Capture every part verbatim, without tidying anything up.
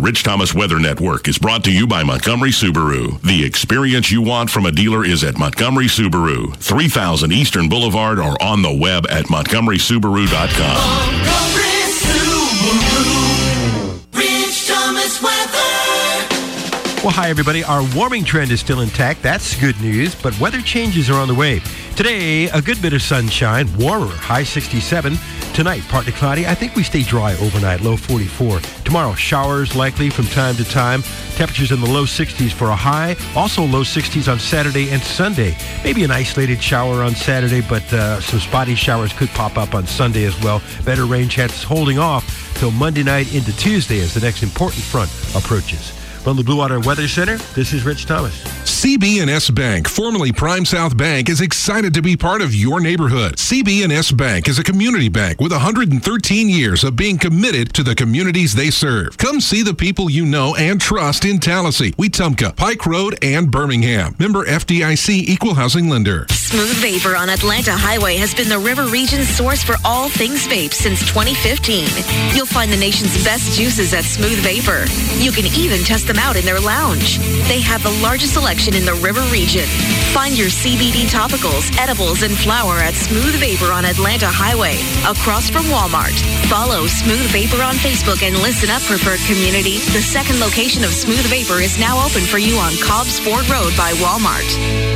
Rich Thomas Weather Network is brought to you by Montgomery Subaru. The experience you want from a dealer is at Montgomery Subaru, three thousand Eastern Boulevard, or on the web at montgomery subaru dot com. Montgomery Subaru, Rich Thomas Weather. Well, hi, everybody. Our warming trend is still intact. That's good news, but weather changes are on the way. Today, a good bit of sunshine, warmer, high sixty-seven. Tonight, partly cloudy. I think we stay dry overnight, low forty-four. Tomorrow, showers likely from time to time. Temperatures in the low sixties for a high. Also low sixties on Saturday and Sunday. Maybe an isolated shower on Saturday, but uh, some spotty showers could pop up on Sunday as well. Better rain chances holding off till Monday night into Tuesday as the next important front approaches. From the Blue Water Weather Center, this is Rich Thomas. C B and S Bank, formerly Prime South Bank, is excited to be part of your neighborhood. C B and S Bank is a community bank with one hundred thirteen years of being committed to the communities they serve. Come see the people you know and trust in Tallahassee, Wetumpka, Pike Road, and Birmingham. Member F D I C Equal Housing Lender. Smooth Vapor on Atlanta Highway has been the River Region's source for all things vape since twenty fifteen. You'll find the nation's best juices at Smooth Vapor. You can even test them out in their lounge. They have the largest selection in the River Region. Find your C B D topicals, edibles, and flower at Smooth Vapor on Atlanta Highway, across from Walmart. Follow Smooth Vapor on Facebook and listen up, preferred community. The second location of Smooth Vapor is now open for you on Cobb's Ford Road by Walmart.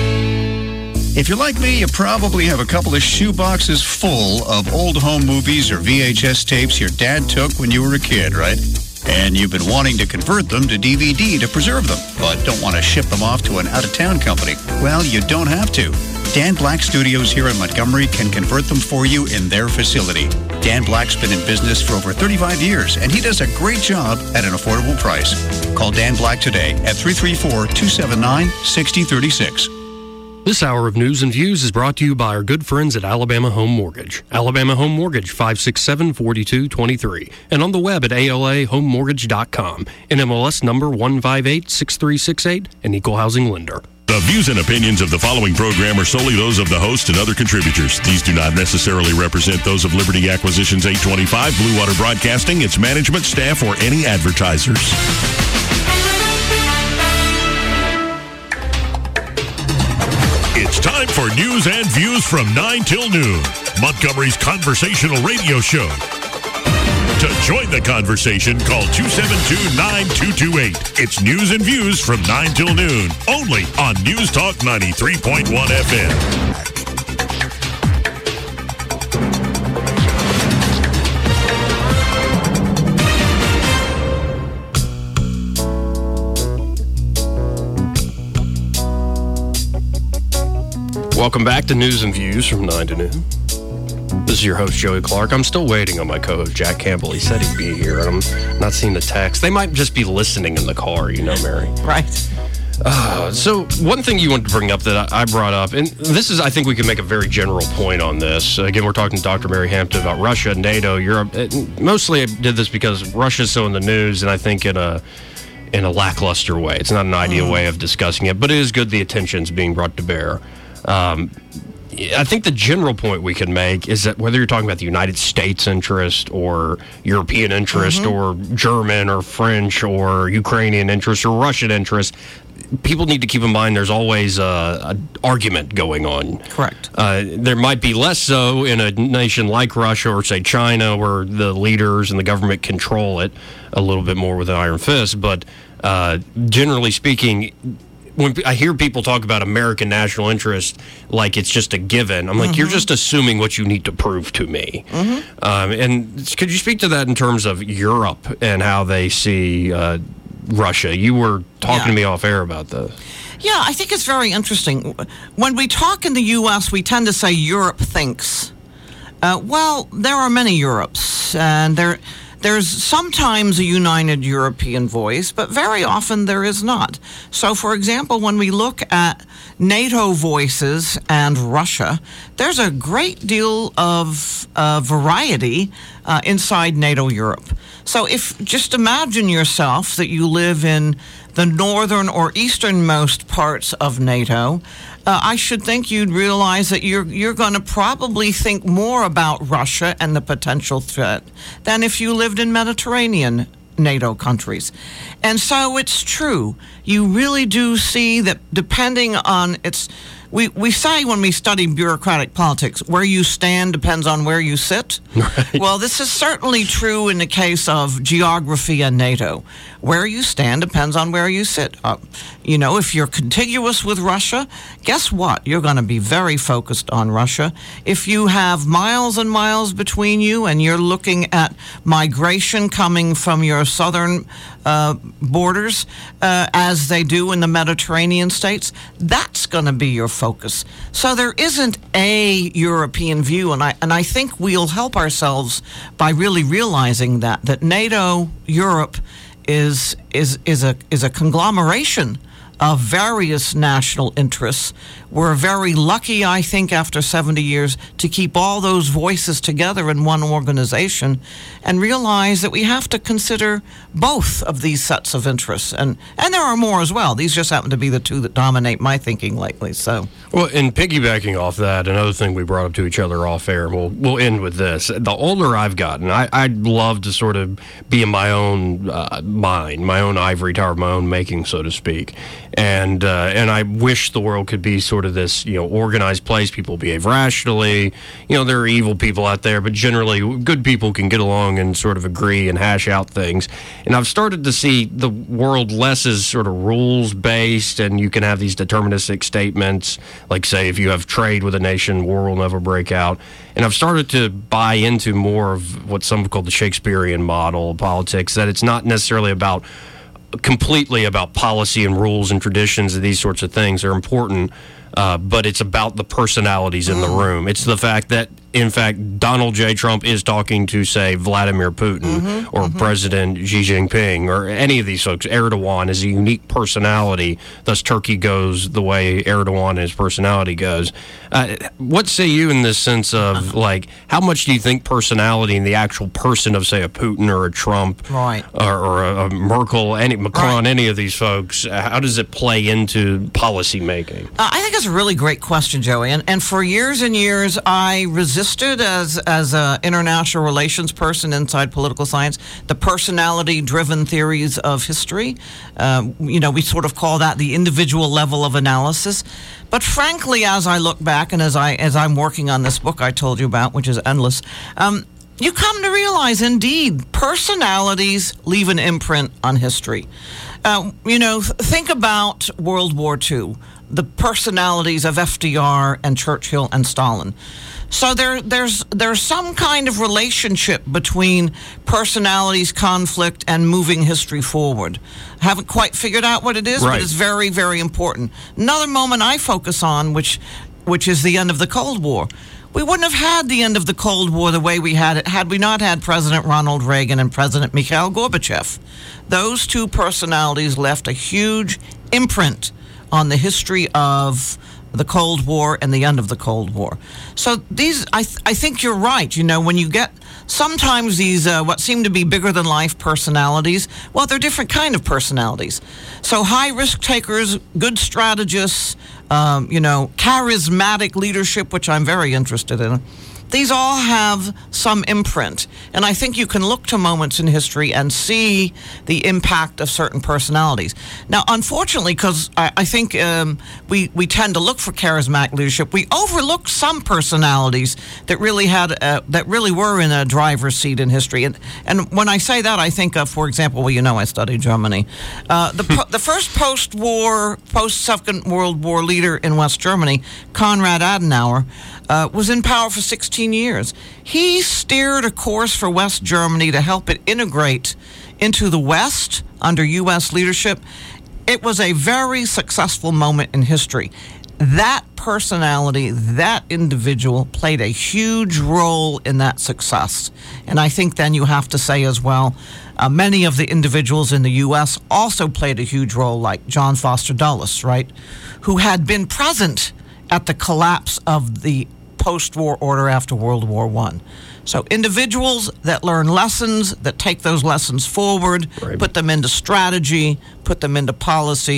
If you're like me, you probably have a couple of shoe boxes full of old home movies or V H S tapes your dad took when you were a kid, right? And you've been wanting to convert them to D V D to preserve them, but don't want to ship them off to an out-of-town company. Well, you don't have to. Dan Black Studios here in Montgomery can convert them for you in their facility. Dan Black's been in business for over thirty-five years, and he does a great job at an affordable price. Call Dan Black today at three three four, two seven nine, six zero three six. This hour of News and Views is brought to you by our good friends at Alabama Home Mortgage. Alabama Home Mortgage, five six seven, four two two three. And on the web at A L A home mortgage dot com. N M L S number one five eight six three six eight, an equal housing lender. The views and opinions of the following program are solely those of the host and other contributors. These do not necessarily represent those of Liberty Acquisitions eight twenty-five, Blue Water Broadcasting, its management, staff, or any advertisers. It's time for News and Views from nine till noon, Montgomery's conversational radio show. To join the conversation, call two seven two, nine two two eight. It's News and Views from nine till noon, only on News Talk ninety-three point one F M. Welcome back to News and Views from nine to noon. This is your host, Joey Clark. I'm still waiting on my co-host, Jack Campbell. He said he'd be here, and I'm not seeing the text. They might just be listening in the car, you know, Mary. Right. Uh, so one thing you wanted to bring up that I brought up, and this is, I think we can make a very general point on this. Again, we're talking to Doctor Mary Hampton about Russia, NATO, Europe. Mostly I did this because Russia's so in the news, and I think in a in a lackluster way. It's not an ideal mm. way of discussing it, but it is good the attention's being brought to bear. Um, I think the general point we can make is that whether you're talking about the United States interest or European interest mm-hmm. or German or French or Ukrainian interest or Russian interest, people need to keep in mind there's always an argument going on. Correct. Uh, there might be less so in a nation like Russia or, say, China, where the leaders and the government control it a little bit more with an iron fist. But uh, generally speaking, when I hear people talk about American national interest like it's just a given, I'm like, mm-hmm. you're just assuming what you need to prove to me. Mm-hmm. Um, and could you speak to that in terms of Europe and how they see uh, Russia? You were talking yeah. to me off air about this. Yeah, I think it's very interesting. When we talk in the U S, we tend to say Europe thinks. Uh, well, there are many Europes, and there... There's sometimes a united European voice, but very often there is not. So, for example, when we look at NATO voices and Russia, there's a great deal of uh, variety uh, inside NATO Europe. So if just imagine yourself that you live in the northern or easternmost parts of NATO, uh, I should think you'd realize that you're you're going to probably think more about Russia and the potential threat than if you lived in Mediterranean NATO countries. And so it's true. You really do see that depending on its... We, we say when we study bureaucratic politics, where you stand depends on where you sit. Right. Well, this is certainly true in the case of geography and NATO. Where you stand depends on where you sit. Uh, you know, if you're contiguous with Russia, guess what? You're going to be very focused on Russia. If you have miles and miles between you and you're looking at migration coming from your southern uh, borders, uh, as they do in the Mediterranean states, that's going to be your focus. So there isn't a European view, and I and I think we'll help ourselves by really realizing that that NATO, Europe, is is is a is a conglomeration of various national interests. We're very lucky, I think, after seventy years, to keep all those voices together in one organization and realize that we have to consider both of these sets of interests. And, and there are more as well. These just happen to be the two that dominate my thinking lately. So, well, and piggybacking off that, another thing we brought up to each other off air, and we'll, we'll end with this. The older I've gotten, I, I'd love to sort of be in my own uh, mind, my own ivory tower, my own making, so to speak. And uh, and I wish the world could be sort of this, you know, organized place. People behave rationally. You know, there are evil people out there, but generally good people can get along and sort of agree and hash out things. And I've started to see the world less as sort of rules-based, and you can have these deterministic statements, like, say, if you have trade with a nation, war will never break out. And I've started to buy into more of what some have called the Shakespearean model of politics, that it's not necessarily about completely about policy and rules and traditions and these sorts of things. Are important, uh, but it's about the personalities in the room. It's the fact that, in fact, Donald J. Trump is talking to, say, Vladimir Putin mm-hmm, or mm-hmm. President Xi Jinping or any of these folks. Erdogan is a unique personality, thus Turkey goes the way Erdogan and his personality goes. Uh, what say you in this sense of, like, how much do you think personality and the actual person of, say, a Putin or a Trump right. or, or a, a Merkel, any Macron, right. any of these folks, how does it play into policy making? Uh, I think it's a really great question, Joey. And, and for years and years, I resisted as as an international relations person inside political science the personality-driven theories of history. Um, you know, we sort of call that the individual level of analysis. But frankly, as I look back and as I as I'm working on this book I told you about, which is endless, um, you come to realize, indeed, personalities leave an imprint on history. Uh, you know, th- think about World War Two, the personalities of F D R and Churchill and Stalin. So there, there's there's some kind of relationship between personalities, conflict, and moving history forward. I haven't quite figured out what it is, right. but it's very, very important. Another moment I focus on, which which is the end of the Cold War. We wouldn't have had the end of the Cold War the way we had it had we not had President Ronald Reagan and President Mikhail Gorbachev. Those two personalities left a huge imprint on the history of the Cold War and the end of the Cold War. So these, I, th- I think you're right. You know, when you get sometimes these uh, what seem to be bigger than life personalities, well, they're different kind of personalities. So high risk takers, good strategists, um, you know, charismatic leadership, which I'm very interested in. These all have some imprint. And I think you can look to moments in history and see the impact of certain personalities. Now, unfortunately, because I, I think um, we, we tend to look for charismatic leadership, we overlook some personalities that really had uh, that really were in a driver's seat in history. And and when I say that, I think of, for example, well, you know, I studied Germany. Uh, the po- the first post-war, post-Second World War leader in West Germany, Konrad Adenauer, Uh, was in power for sixteen years. He steered a course for West Germany to help it integrate into the West under U S leadership. It was a very successful moment in history. That personality, that individual played a huge role in that success. And I think then you have to say as well, uh, many of the individuals in the U S also played a huge role, like John Foster Dulles, right, who had been present at the collapse of the post-war order after World War One. So individuals that learn lessons, that take those lessons forward, right. put them into strategy, put them into policy,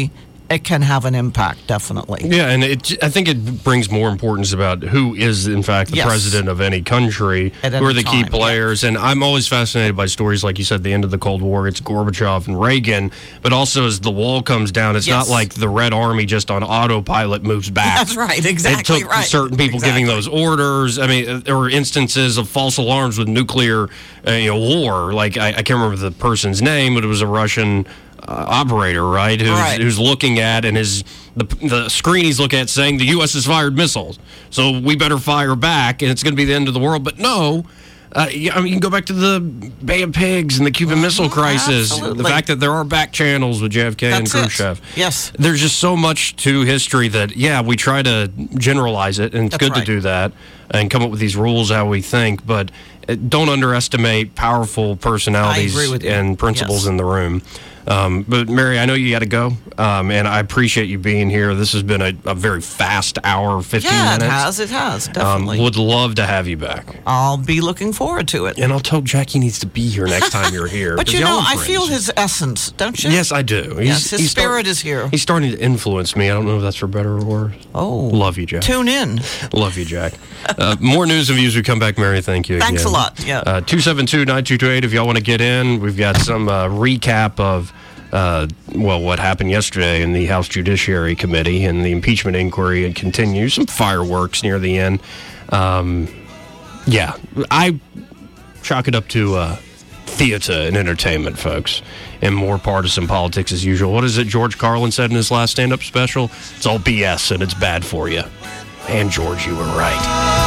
it can have an impact, definitely. Yeah, and it, I think it brings more importance about who is, in fact, the Yes. president of any country, At who are any the key time, players. And I'm always fascinated by stories, like you said, the end of the Cold War. It's Gorbachev and Reagan. But also, as the wall comes down, it's Yes. not like the Red Army just on autopilot moves back. That's right, exactly It took right. certain people Exactly. giving those orders. I mean, there were instances of false alarms with nuclear uh, you know, war. Like, I, I can't remember the person's name, but it was a Russian uh, operator, right? Who's, Right. who's looking at, and his the, the screen he's looking at saying the U S has fired missiles, so we better fire back, and it's going to be the end of the world. But no. Uh, yeah, I mean, you can go back to the Bay of Pigs and the Cuban Missile Crisis. absolutely. The fact that there are back channels with J F K That's and it. Khrushchev. Yes. There's just so much to history that, yeah, we try to generalize it, and it's That's good right. to do that and come up with these rules how we think, but uh, don't underestimate powerful personalities I agree with you. and principles Yes. in the room. Um, but Mary, I know you got to go, um, and I appreciate you being here. This has been a, a very fast hour, fifteen Yeah, minutes. it has. It has, Um, definitely. would love to have you back. I'll be looking forward to it. And I'll tell Jack he needs to be here next time you're here. But 'cause you y'all know, are I friends. feel his essence, don't you? Yes, I do. He's, Yes, his he's start- spirit is here. He's starting to influence me. I don't know if that's for better or worse. Oh. Love you, Jack. Tune in. Love you, Jack. Uh, more news and views. We come back, Mary. Thank you. Thanks again. a lot, yeah. Uh, two seven two, nine two two eight if y'all want to get in. We've got some uh, recap of, uh, well, what happened yesterday in the House Judiciary Committee, and the impeachment inquiry and continues. Some fireworks near the end. Um, yeah, I chalk it up to uh, theater and entertainment, folks, and more partisan politics as usual. What is it George Carlin said in his last stand-up special? It's all B S and it's bad for you. And George, you were right.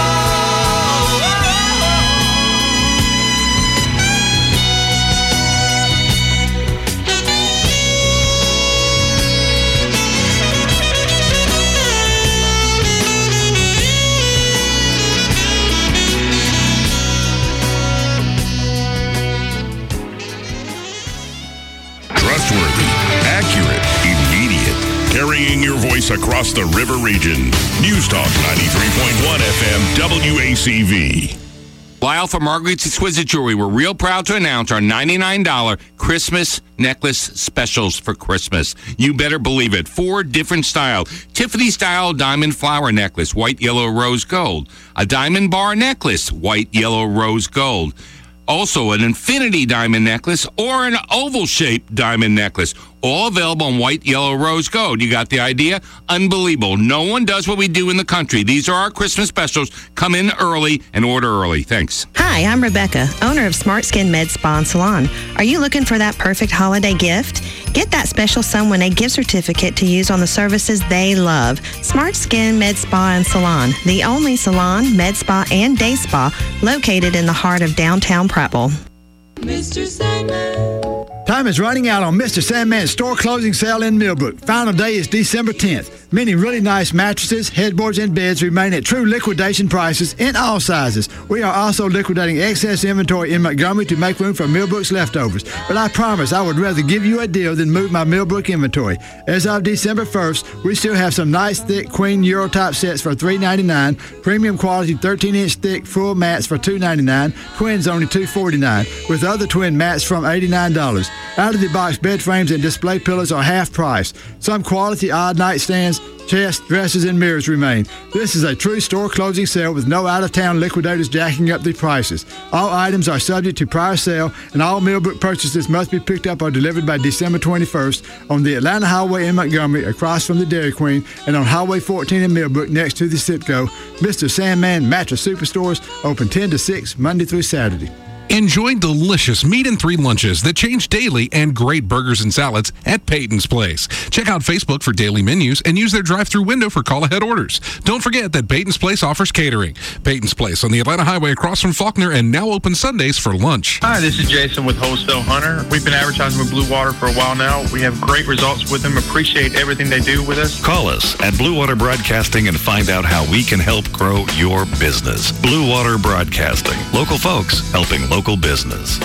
Trustworthy, accurate, immediate. Carrying your voice across the river region. News Talk ninety-three point one F M W A C V. Lyle from Marguerite's Exquisite Jewelry. We're real proud to announce our ninety-nine dollars Christmas necklace specials for Christmas. You better believe it. Four different style. Tiffany style diamond flower necklace, white, yellow, rose, gold. A diamond bar necklace, white, yellow, rose, gold. Also, an infinity diamond necklace or an oval-shaped diamond necklace. All available in white, yellow, rose, gold. You got the idea? Unbelievable. No one does what we do in the country. These are our Christmas specials. Come in early and order early. Thanks. Hi, I'm Rebecca, owner of Smart Skin Med Spa and Salon. Are you looking for that perfect holiday gift? Get that special someone a gift certificate to use on the services they love. Smart Skin Med Spa and Salon, the only salon, med spa, and day spa located in the heart of downtown Prattville. Mister Sandman. Time is running out on Mister Sandman's store closing sale in Millbrook. Final day is December tenth. Many really nice mattresses, headboards, and beds remain at true liquidation prices in all sizes. We are also liquidating excess inventory in Montgomery to make room for Millbrook's leftovers. But I promise I would rather give you a deal than move my Millbrook inventory. As of December first, we still have some nice thick queen Euro type sets for three ninety-nine, premium quality thirteen inch thick full mats for two ninety-nine, twins only two forty-nine, with other twin mats from eighty-nine dollars. Out-of-the-box bed frames and display pillows are half price. Some quality odd nightstands, chests, dressers, and mirrors remain. This is a true store closing sale with no out-of-town liquidators jacking up the prices. All items are subject to prior sale, and all Millbrook purchases must be picked up or delivered by December twenty-first on the Atlanta Highway in Montgomery, across from the Dairy Queen, and on Highway fourteen in Millbrook next to the Citgo. Mister Sandman Mattress Superstores open ten to six Monday through Saturday. Enjoy delicious meat and three lunches that change daily and great burgers and salads at Peyton's Place. Check out Facebook for daily menus and use their drive-thru window for call-ahead orders. Don't forget that Peyton's Place offers catering. Peyton's Place on the Atlanta Highway across from Faulkner and now open Sundays for lunch. Hi, this is Jason with Wholesale Hunter. We've been advertising with Blue Water for a while now. We have great results with them. Appreciate everything they do with us. Call us at Blue Water Broadcasting and find out how we can help grow your business. Blue Water Broadcasting. Local folks helping local business.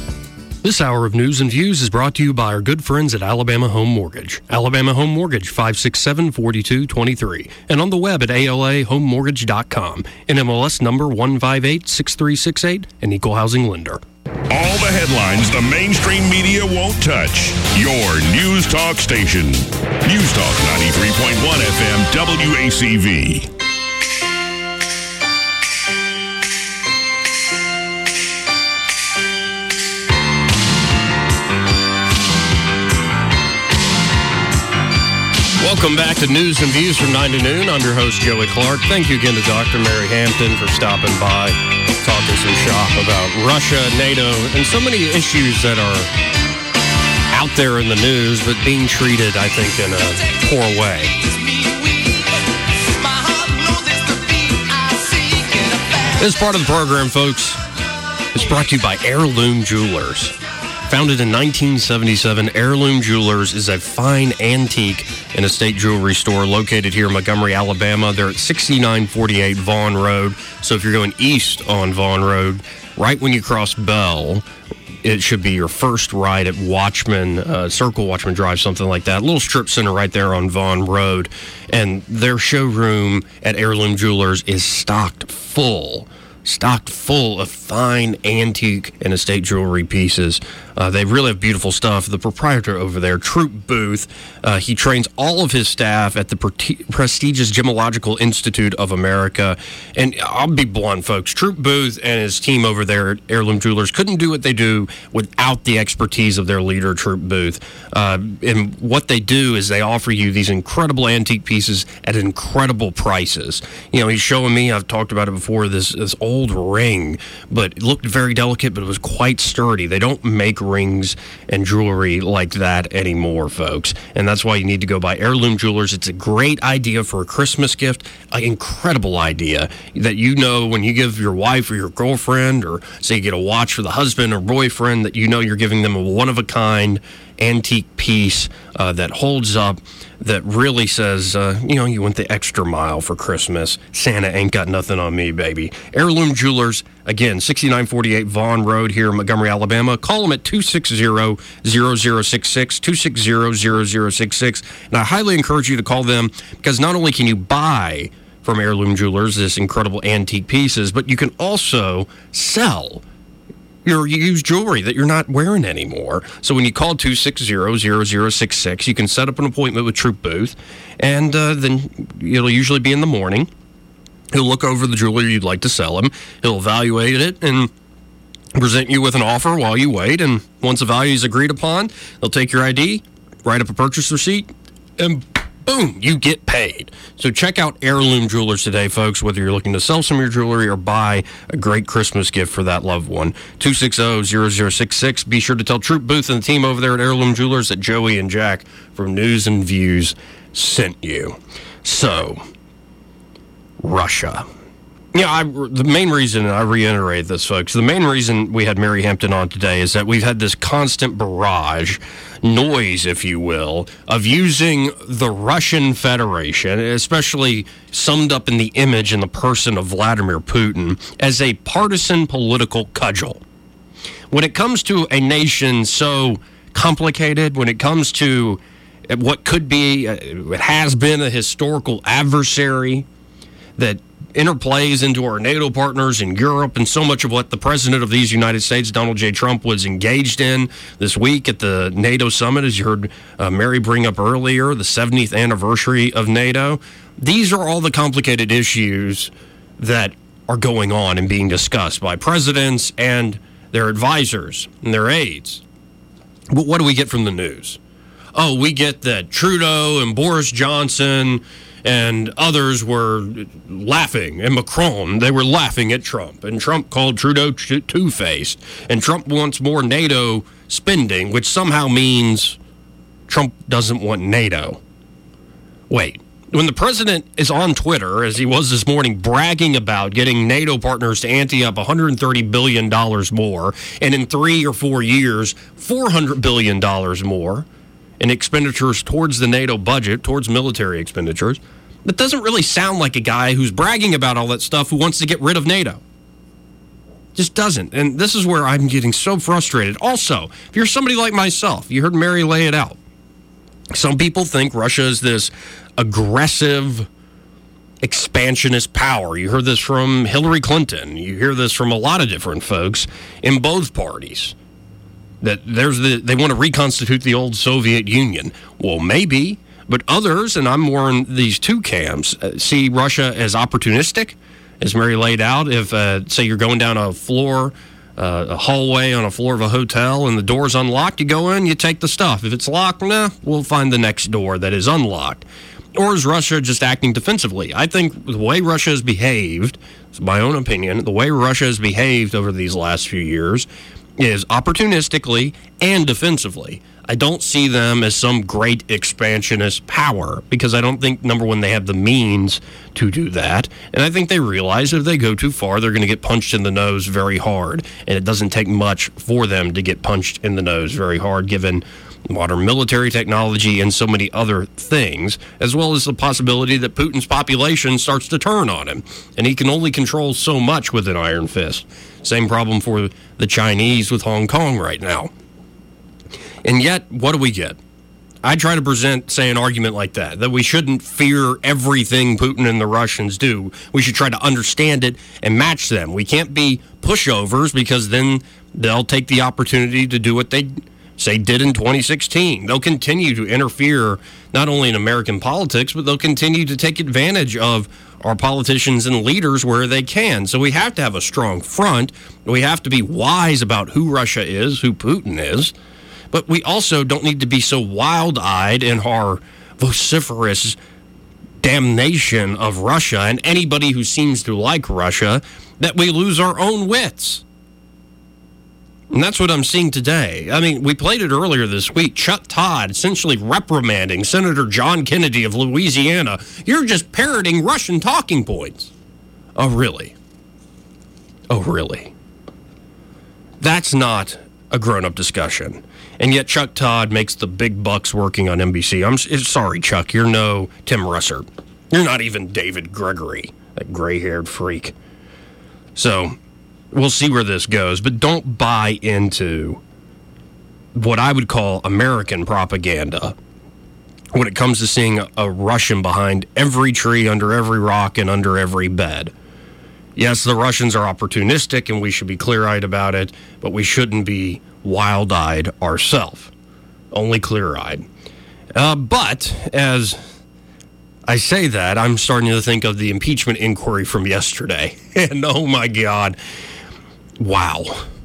This hour of News and Views is brought to you by our good friends at Alabama Home Mortgage. Alabama Home Mortgage, five six seven, four two two three. And on the web at A L A home mortgage dot com. N M L S number one five eight six three six eight, an equal housing lender. All the headlines the mainstream media won't touch. Your News Talk station. News Talk ninety-three point one F M W A C V. Welcome back to News and Views from nine to noon. I'm your host, Joey Clark. Thank you again to Doctor Mary Hampton for stopping by, talking some shop about Russia, NATO, and so many issues that are out there in the news, but being treated, I think, in a poor way. This part of the program, folks, is brought to you by Heirloom Jewelers. Founded in nineteen seventy-seven, Heirloom Jewelers is a fine antique and estate jewelry store located here in Montgomery, Alabama. They're at sixty-nine forty-eight Vaughn Road. So if you're going east on Vaughn Road, right when you cross Bell, it should be your first right at Watchman, uh, Circle Watchman Drive, something like that. A little strip center right there on Vaughn Road. And their showroom at Heirloom Jewelers is stocked full. Stocked full of fine antique and estate jewelry pieces. Uh, they really have beautiful stuff. The proprietor over there, Troop Booth, uh, he trains all of his staff at the pre- prestigious Gemological Institute of America. And I'll be blunt, folks. Troop Booth and his team over there at Heirloom Jewelers couldn't do what they do without the expertise of their leader, Troop Booth. Uh, and what they do is they offer you these incredible antique pieces at incredible prices. You know, he's showing me, I've talked about it before, this, this old ring, but it looked very delicate, but it was quite sturdy. They don't make rings and jewelry like that anymore, folks. And that's why you need to go by Heirloom Jewelers. It's a great idea for a Christmas gift, an incredible idea that, you know, when you give your wife or your girlfriend, or say you get a watch for the husband or boyfriend, that you know you're giving them a one-of-a-kind antique piece uh, that holds up, that really says, uh, you know, you went the extra mile for Christmas. Santa ain't got nothing on me, baby. Heirloom Jewelers, again, sixty-nine forty-eight Vaughn Road here in Montgomery, Alabama. Call them at two six zero, zero zero six six, two six zero, zero zero six six. And I highly encourage you to call them, because not only can you buy from Heirloom Jewelers this incredible antique pieces, but you can also sell your used jewelry that you're not wearing anymore. So when you call two six zero, zero zero six six, you can set up an appointment with Troop Booth, and uh, then it'll usually be in the morning. He'll look over the jewelry you'd like to sell him. He'll evaluate it and present you with an offer while you wait. And once the value is agreed upon, they'll take your I D, write up a purchase receipt, and boom, you get paid. So check out Heirloom Jewelers today, folks, whether you're looking to sell some of your jewelry or buy a great Christmas gift for that loved one. two six zero, zero zero six six. Be sure to tell Troop Booth and the team over there at Heirloom Jewelers that Joey and Jack from News and Views sent you. So, Russia. Yeah, I, the main reason, and I reiterate this, folks, the main reason we had Mary Hampton on today is that we've had this constant barrage, noise, if you will, of using the Russian Federation, especially summed up in the image in the person of Vladimir Putin, as a partisan political cudgel. When it comes to a nation so complicated, when it comes to what could be, it has been a historical adversary that interplays into our NATO partners in Europe, and so much of what the president of these United States, Donald J. Trump, was engaged in this week at the NATO summit, as you heard uh, Mary bring up earlier, the seventieth anniversary of NATO. These are all the complicated issues that are going on and being discussed by presidents and their advisors and their aides. But what do we get from the news? Oh, we get that Trudeau and Boris Johnson and others were laughing, and Macron, they were laughing at Trump, and Trump called Trudeau two-faced, and Trump wants more NATO spending, which somehow means Trump doesn't want NATO. Wait, when the president is on Twitter, as he was this morning, bragging about getting NATO partners to ante up one hundred thirty billion dollars more, and in three or four years, four hundred billion dollars more in expenditures towards the NATO budget, towards military expenditures, that doesn't really sound like a guy who's bragging about all that stuff who wants to get rid of NATO. Just doesn't. And this is where I'm getting so frustrated. Also, if you're somebody like myself, you heard Mary lay it out. Some people think Russia is this aggressive expansionist power. You heard this from Hillary Clinton. You hear this from a lot of different folks in both parties. That there's the they want to reconstitute the old Soviet Union. Well, maybe, but others, and I'm more in these two camps, uh, see Russia as opportunistic, as Mary laid out. If, uh, say, you're going down a floor, uh, a hallway on a floor of a hotel, and the door's unlocked, you go in, you take the stuff. If it's locked, nah, we'll find the next door that is unlocked. Or is Russia just acting defensively? I think the way Russia has behaved, it's my own opinion, the way Russia has behaved over these last few years is opportunistically and defensively. I don't see them as some great expansionist power because I don't think, number one, they have the means to do that. And I think they realize if they go too far, they're going to get punched in the nose very hard. And it doesn't take much for them to get punched in the nose very hard, given modern military technology and so many other things, as well as the possibility that Putin's population starts to turn on him. And he can only control so much with an iron fist. Same problem for the Chinese with Hong Kong right now. And yet, what do we get? I try to present, say, an argument like that, that we shouldn't fear everything Putin and the Russians do. We should try to understand it and match them. We can't be pushovers because then they'll take the opportunity to do what they say did in twenty sixteen. They'll continue to interfere not only in American politics, but they'll continue to take advantage of our politicians and leaders where they can. So we have to have a strong front. We have to be wise about who Russia is, who Putin is. But we also don't need to be so wild-eyed in our vociferous damnation of Russia and anybody who seems to like Russia that we lose our own wits. And that's what I'm seeing today. I mean, we played it earlier this week. Chuck Todd essentially reprimanding Senator John Kennedy of Louisiana. You're just parroting Russian talking points. Oh, really? Oh, really? That's not a grown-up discussion. And yet Chuck Todd makes the big bucks working on N B C. I'm sorry, Chuck. You're no Tim Russert. You're not even David Gregory, that gray-haired freak. So we'll see where this goes, but don't buy into what I would call American propaganda when it comes to seeing a Russian behind every tree, under every rock, and under every bed. Yes, the Russians are opportunistic, and we should be clear-eyed about it, but we shouldn't be wild-eyed ourselves, only clear-eyed. Uh, but as I say that, I'm starting to think of the impeachment inquiry from yesterday, and oh my God, wow.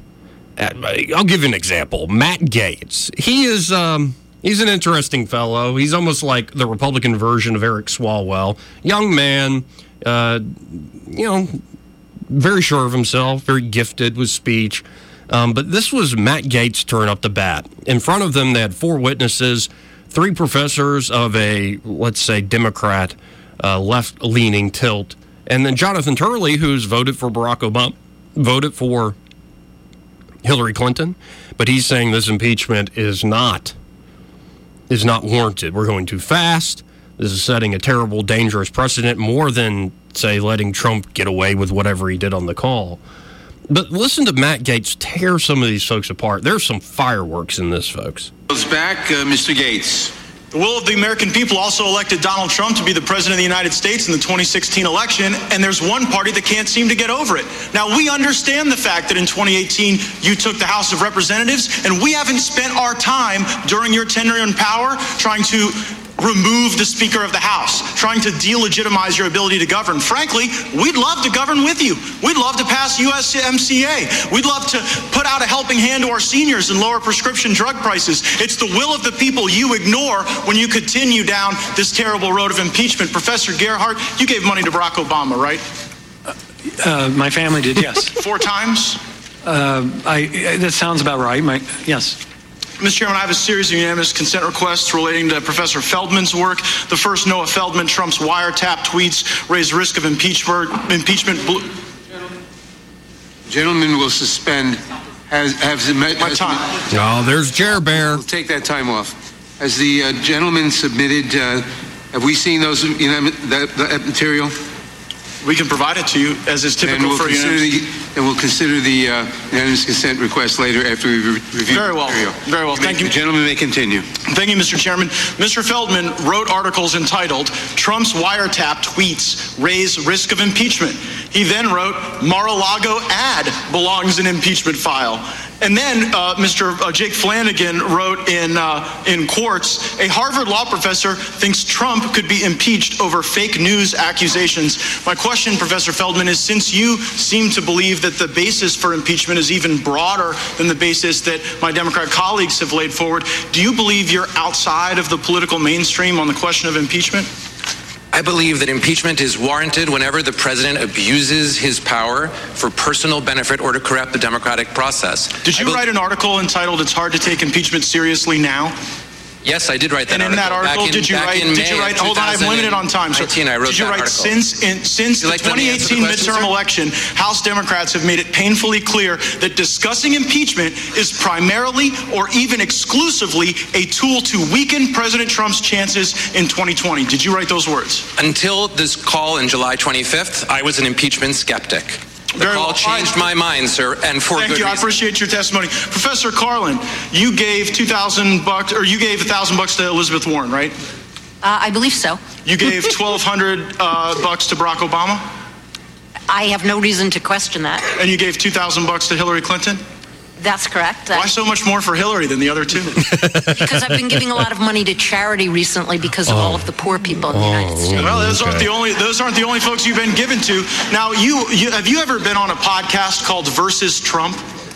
I'll give you an example. Matt Gaetz. He is, um, he's an interesting fellow. He's almost like the Republican version of Eric Swalwell. Young man, uh, you know, very sure of himself, very gifted with speech. Um, but this was Matt Gaetz' turn up the bat. In front of them, they had four witnesses, three professors of a, let's say, Democrat, uh, left-leaning tilt, and then Jonathan Turley, who's voted for Barack Obama, voted for Hillary Clinton, but he's saying this impeachment is not is not warranted. We're going too fast. This is setting a terrible, dangerous precedent, more than, say, letting Trump get away with whatever he did on the call. But listen to Matt Gaetz tear some of these folks apart. There's some fireworks in this, folks. Back, uh, Mister Gaetz. The will of the American people also elected Donald Trump to be the president of the United States in the twenty sixteen election, and there's one party that can't seem to get over it. Now, we understand the fact that in twenty eighteen, you took the House of Representatives, and we haven't spent our time during your tenure in power trying to remove the Speaker of the House, trying to delegitimize your ability to govern. Frankly, we'd love to govern with you. We'd love to pass U S M C A. We'd love to put out a helping hand to our seniors and lower prescription drug prices. It's the will of the people you ignore when you continue down this terrible road of impeachment. Professor Gerhardt, you gave money to Barack Obama, right? Uh, my family did, yes. Four times? Uh, I, that sounds about right. My, yes. Mister Chairman, I have a series of unanimous consent requests relating to Professor Feldman's work. The first, Noah Feldman, Trump's wiretap tweets raise risk of impeachment. impeachment. Gentlemen will suspend. Has, has, My has, time. Oh, there's Jer Bear. We'll take that time off. Has the uh, gentleman submitted, uh, have we seen those, you know, that, that material? We can provide it to you, as is typical and we'll for consider unanimous. the, And we'll consider the uh, unanimous consent request later after we re- review Very the well. material. Very well. Thank you. The gentleman may continue. Thank you, Mister Chairman. Mister Feldman wrote articles entitled, Trump's wiretap tweets raise risk of impeachment. He then wrote, Mar-a-Lago ad belongs in impeachment file. And then uh, Mister Uh, Jake Flanagan wrote in uh, in Quartz, a Harvard law professor thinks Trump could be impeached over fake news accusations. My question, Professor Feldman, is since you seem to believe that the basis for impeachment is even broader than the basis that my Democrat colleagues have laid forward, do you believe you're outside of the political mainstream on the question of impeachment? I believe that impeachment is warranted whenever the president abuses his power for personal benefit or to corrupt the democratic process. Did you write an article entitled "It's Hard to Take Impeachment Seriously Now"? Yes, I did write that and in article. that article, in, did you write? Did you write? Hold on, I'm limited on time. So, I wrote did you that write article. since in, since the like twenty eighteen the question, midterm sir? election, House Democrats have made it painfully clear that discussing impeachment is primarily or even exclusively a tool to weaken President Trump's chances in twenty twenty. Did you write those words? Until this call on July twenty-fifth, I was an impeachment skeptic. The Very call well. changed my mind, sir, and for Thank good you. I reason. appreciate your testimony, Professor Carlin. You gave two thousand bucks, or you gave a thousand bucks to Elizabeth Warren, right? Uh, I believe so. You gave twelve hundred uh, bucks to Barack Obama, I have no reason to question that. and you gave two thousand bucks to Hillary Clinton. That's correct. Why so much more for Hillary than the other two? Because I've been giving a lot of money to charity recently because of all of the poor people in the United States. Well, those aren't the only those aren't the only folks you've been given to. Now, you, you have you ever been on a podcast called Versus Trump?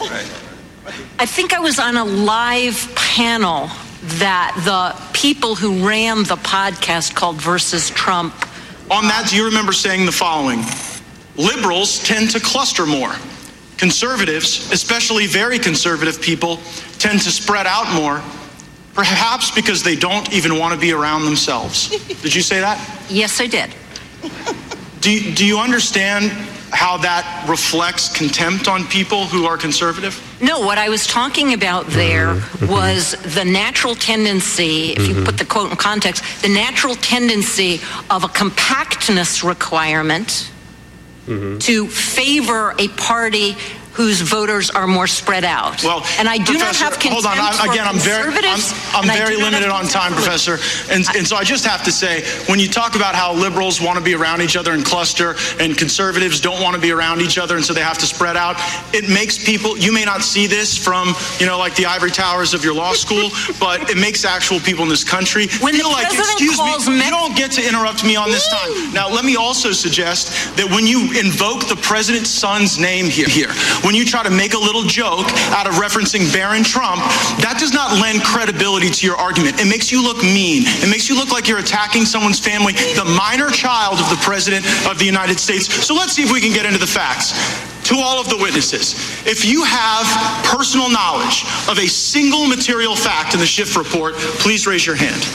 I think I was on a live panel that the people who ran the podcast called Versus Trump. On that, do you remember saying the following? Liberals tend to cluster more. Conservatives, especially very conservative people, tend to spread out more, perhaps because they don't even want to be around themselves. Did you say that? Yes, I did. Do you, do you understand how that reflects contempt on people who are conservative? No, what I was talking about there was the natural tendency, if you put the quote in context, the natural tendency of a compactness requirement Mm-hmm. to favor a party whose voters are more spread out. Well, and I do Professor, not have contempt hold on. I, for again, I'm very, I'm, conservatives, I'm and I very do not limited have on time, contempt for- Professor. And, and so I just have to say, when you talk about how liberals want to be around each other and cluster, and conservatives don't want to be around each other, and so they have to spread out, it makes people. You may not see this from, you know, like the ivory towers of your law school, but it makes actual people in this country When the feel like, president excuse me, calls you me- don't get to interrupt me on this time. Now, let me also suggest that when you invoke the president's son's name here, here, when you try to make a little joke out of referencing Barron Trump, that does not lend credibility to your argument. It makes you look mean. It makes you look like you're attacking someone's family, the minor child of the President of the United States. So let's see if we can get into the facts. To all of the witnesses, if you have personal knowledge of a single material fact in the Schiff report, please raise your hand.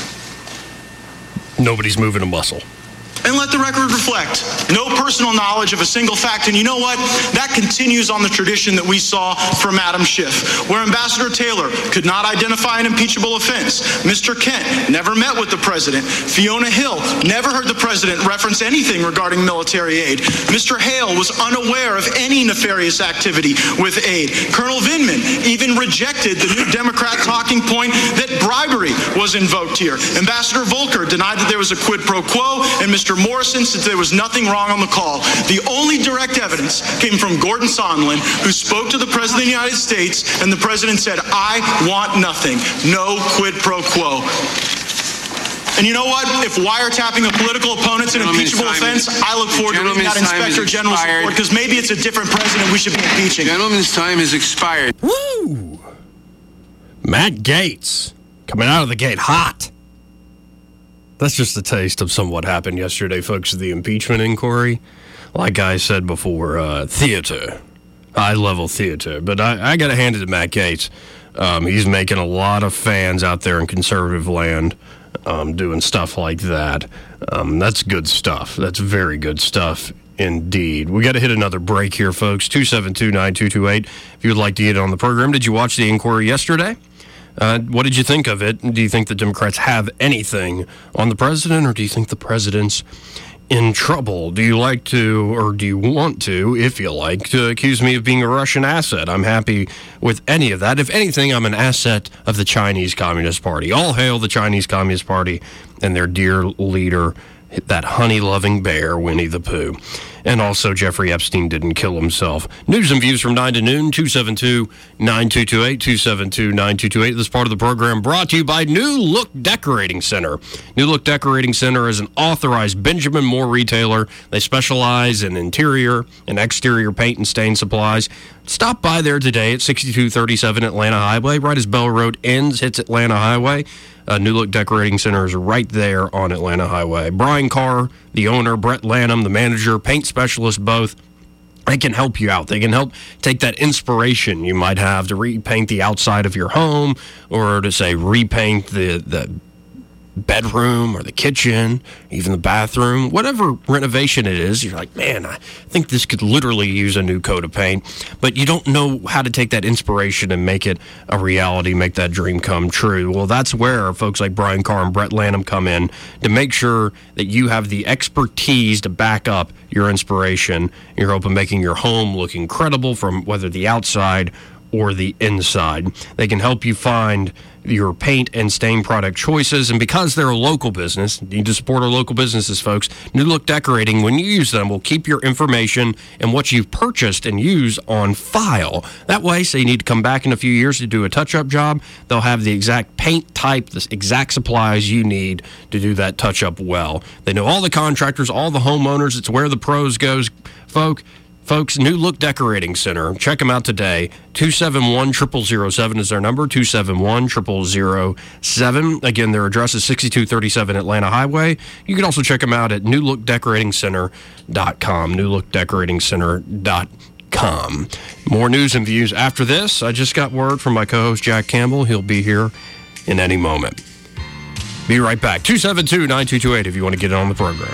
Nobody's moving a muscle. And let the record reflect. No personal knowledge of a single fact. And you know what? That continues on the tradition that we saw from Adam Schiff, where Ambassador Taylor could not identify an impeachable offense. Mister Kent never met with the president. Fiona Hill never heard the president reference anything regarding military aid. Mister Hale was unaware of any nefarious activity with aid. Colonel Vindman even rejected the new Democrat talking point that bribery was invoked here. Ambassador Volker denied that there was a quid pro quo, and Mister Morrison said there was nothing wrong on the call. The only direct evidence came from Gordon Sondland, who spoke to the President of the United States, and the President said, I want nothing. No quid pro quo. And you know what? If wiretapping a political opponent's an Gentleman's impeachable time offense, is- I look forward to reading that Gentleman's time Inspector is General's expired. report, because maybe it's a different president we should be impeaching. Gentleman's time has expired. Woo! Matt Gaetz coming out of the gate hot. That's just a taste of some what happened yesterday, folks, the impeachment inquiry. Like I said before, uh, theater, high-level theater. But I, I got to hand it to Matt Gaetz. Um, he's making a lot of fans out there in conservative land um, doing stuff like that. Um, that's good stuff. That's very good stuff indeed. We got to hit another break here, folks. two seven two, nine two two eight. If you would like to get on the program. Did you watch the inquiry yesterday? Uh, what did you think of it? Do you think the Democrats have anything on the president, or do you think the president's in trouble? Do you like to, or do you want to, if you like, to accuse me of being a Russian asset? I'm happy with any of that. If anything, I'm an asset of the Chinese Communist Party. All hail the Chinese Communist Party and their dear leader, that honey-loving bear, Winnie the Pooh. And also, Jeffrey Epstein didn't kill himself. News and views from nine to noon, two seven two, nine two two eight, two seven two, nine two two eight. This part of the program brought to you by New Look Decorating Center. New Look Decorating Center is an authorized Benjamin Moore retailer. They specialize in interior and exterior paint and stain supplies. Stop by there today at sixty-two thirty-seven Atlanta Highway, right as Bell Road ends, hits Atlanta Highway. Uh, New Look Decorating Center is right there on Atlanta Highway. Brian Carr, the owner, Brett Lanham, the manager, paint specialist, both, they can help you out. They can help take that inspiration you might have to repaint the outside of your home, or to, say, repaint the, the bedroom or the kitchen, even the bathroom, whatever renovation it is. You're like, man, I think this could literally use a new coat of paint, but you don't know how to take that inspiration and make it a reality, make that dream come true. Well, that's where folks like Brian Carr and Brett Lanham come in to make sure that you have the expertise to back up your inspiration. You're open making your home look incredible from whether the outside or the inside. They can help you find your paint and stain product choices, and because they're a local business, you need to support our local businesses, folks. New Look Decorating, when you use them, will keep your information and what you've purchased and use on file. That way, say you need to come back in a few years to do a touch-up job, they'll have the exact paint type, the exact supplies you need to do that touch-up well. They know all the contractors, all the homeowners. It's where the pros goes, folk. Folks, New Look Decorating Center. Check them out today. two seven one, zero zero zero seven is their number, two seven one, zero zero zero seven. Again, their address is sixty-two thirty-seven Atlanta Highway. You can also check them out at new look decorating center dot com, new look decorating center dot com. More news and views after this. I just got word from my co-host, Jack Campbell. He'll be here in any moment. Be right back. two seven two, nine two two eight if you want to get on the program.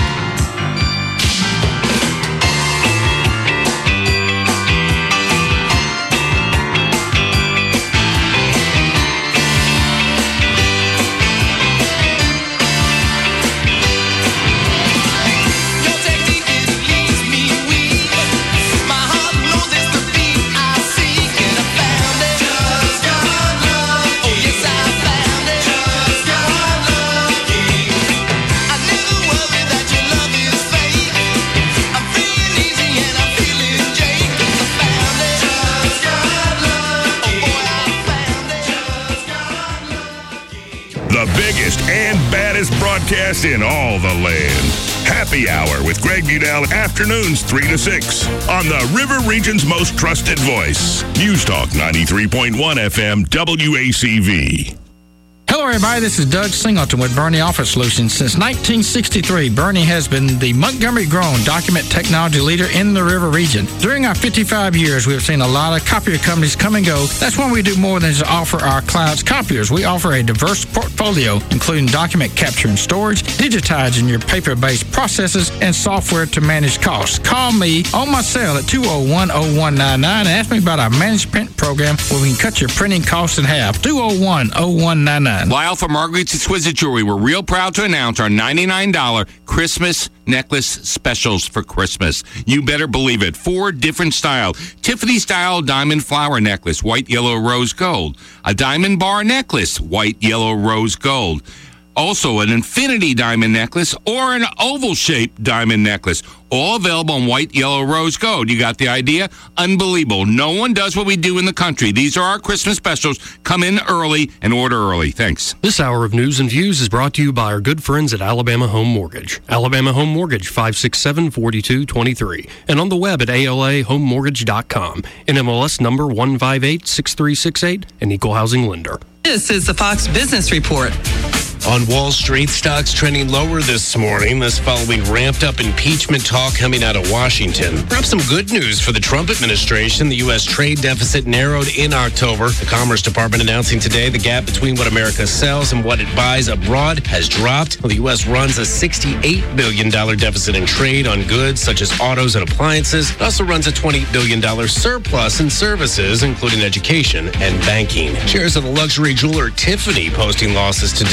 Broadcast in all the land. Happy Hour with Greg Budell, afternoons three to six on the River Region's most trusted voice. News Talk ninety-three point one F M W A C V. Hello, everybody. This is Doug Singleton with Bernie Office Solutions. Since nineteen sixty-three, Bernie has been the Montgomery-grown document technology leader in the River Region. During our fifty-five years, we have seen a lot of copier companies come and go. That's when we do more than just offer our clients copiers. We offer a diverse portfolio, including document capture and storage, digitizing your paper-based processes, and software to manage costs. Call me on my cell at two oh one, oh one nine nine and ask me about our managed print program where we can cut your printing costs in half. two oh one, oh one nine nine. Lyle from Marguerite's Exquisite Jewelry, we're real proud to announce our ninety-nine dollars Christmas necklace specials for Christmas. You better believe it. Four different style. Tiffany style diamond flower necklace, white, yellow, rose, gold. A diamond bar necklace, white, yellow, rose, gold. Also, an infinity diamond necklace or an oval-shaped diamond necklace. All available in white, yellow, rose, gold. You got the idea? Unbelievable. No one does what we do in the country. These are our Christmas specials. Come in early and order early. Thanks. This hour of News and Views is brought to you by our good friends at Alabama Home Mortgage. Alabama Home Mortgage, five six seven, four two two three. And on the web at A L A home mortgage dot com. N M L S number one five eight six three six eight. An equal housing lender. This is the Fox Business Report. On Wall Street, stocks trending lower this morning. This following ramped-up impeachment talk coming out of Washington. Perhaps some good news for the Trump administration. The U S trade deficit narrowed in October. The Commerce Department announcing today the gap between what America sells and what it buys abroad has dropped. The U S runs a sixty-eight billion dollars deficit in trade on goods such as autos and appliances. It also runs a twenty billion dollars surplus in services, including education and banking. Shares of the luxury jeweler Tiffany posting losses today. This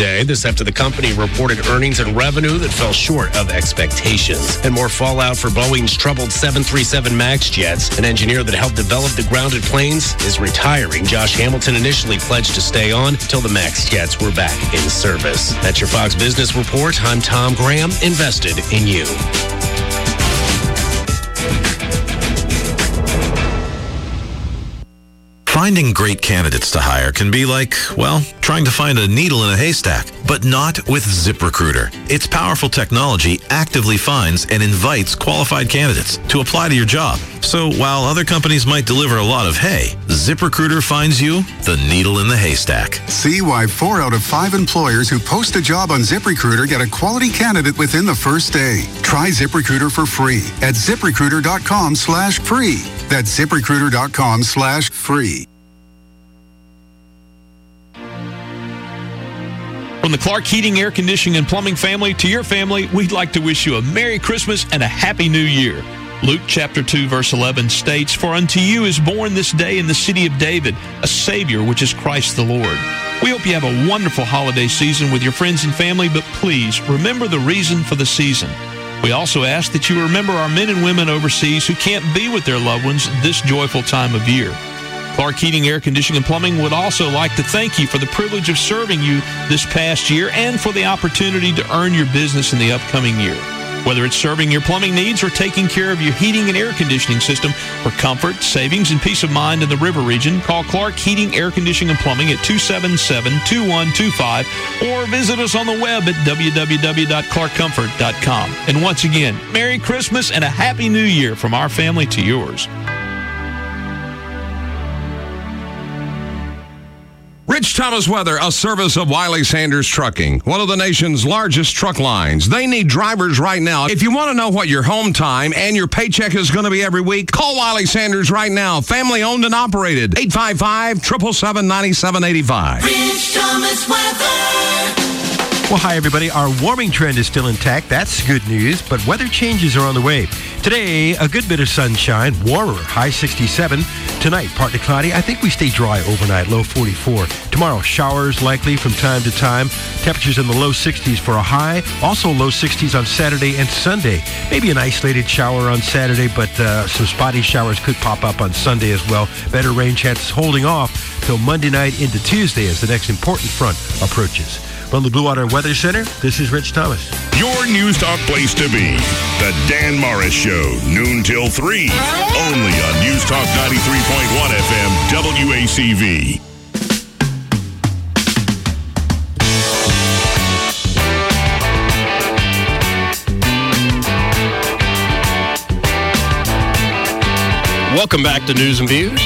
loss after the company reported earnings and revenue that fell short of expectations. And more fallout for Boeing's troubled seven thirty-seven MAX jets. An engineer that helped develop the grounded planes is retiring. Josh Hamilton initially pledged to stay on until the MAX jets were back in service. That's your Fox Business Report. I'm Tom Graham, invested in you. Finding great candidates to hire can be like, well, trying to find a needle in a haystack, but not with ZipRecruiter. Its powerful technology actively finds and invites qualified candidates to apply to your job. So while other companies might deliver a lot of hay, ZipRecruiter finds you the needle in the haystack. See why four out of five employers who post a job on ZipRecruiter get a quality candidate within the first day. Try ZipRecruiter for free at ZipRecruiter.com slash free. That's ZipRecruiter.com slash free. From the Clark Heating, Air Conditioning, and Plumbing family to your family, we'd like to wish you a Merry Christmas and a Happy New Year. Luke chapter two, verse eleven states, "For unto you is born this day in the city of David a Savior, which is Christ the Lord." We hope you have a wonderful holiday season with your friends and family, but please remember the reason for the season. We also ask that you remember our men and women overseas who can't be with their loved ones this joyful time of year. Clark Heating, Air Conditioning, and Plumbing would also like to thank you for the privilege of serving you this past year and for the opportunity to earn your business in the upcoming year. Whether it's serving your plumbing needs or taking care of your heating and air conditioning system for comfort, savings, and peace of mind in the River Region, call Clark Heating, Air Conditioning, and Plumbing at two seven seven, two one two five or visit us on the web at w w w dot clark comfort dot com. And once again, Merry Christmas and a Happy New Year from our family to yours. Rich Thomas Weather, a service of Wiley Sanders Trucking, one of the nation's largest truck lines. They need drivers right now. If you want to know what your home time and your paycheck is going to be every week, call Wiley Sanders right now. Family owned and operated. eight five five, seven seven seven, nine seven eight five. Rich Thomas Weather. Well, hi, everybody. Our warming trend is still intact. That's good news, but weather changes are on the way. Today, a good bit of sunshine, warmer, high sixty-seven. Tonight, partly cloudy. I think we stay dry overnight, low forty-four. Tomorrow, showers likely from time to time. Temperatures in the low sixties for a high. Also low sixties on Saturday and Sunday. Maybe an isolated shower on Saturday, but uh, some spotty showers could pop up on Sunday as well. Better rain chances holding off till Monday night into Tuesday as the next important front approaches. From the Blue Water Weather Center, this is Rich Thomas. Your News Talk place to be. The Dan Morris Show, noon till three. Only on News Talk ninety-three point one F M, W A C V. Welcome back to News and Views.